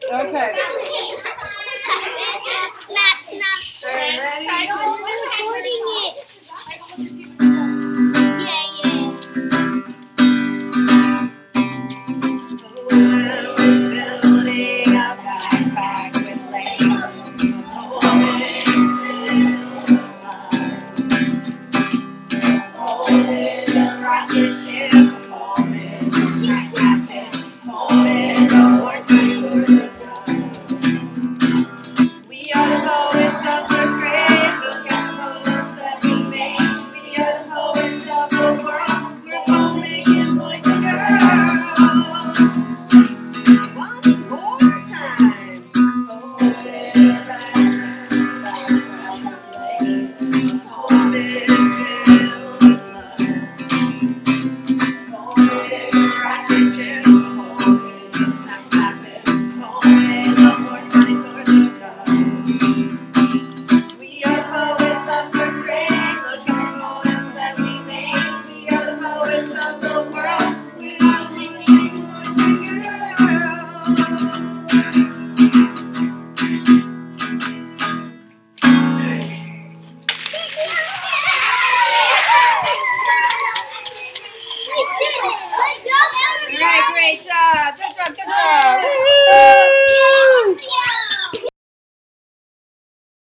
Okay. Snap, snap. Ready? Recording it. Yeah, yeah. I was building a backpack with Legos. Holding a rocket ship. Holding a rocket. Holding a horse for the dark. We are the poets of first grade. Look at the poems that we made. We are the poets of the world. We're all making boys and girls. One more time. Holding a backpack with holding filled with love. Holding a rocket ship. Holding a snap snapping. Holding a horse running towards the dark. We are poets of first grade. Look at the poems that we made. We are the poets of the world. We are making boys and girls. We did it. Good job, everybody. Great job. Good job.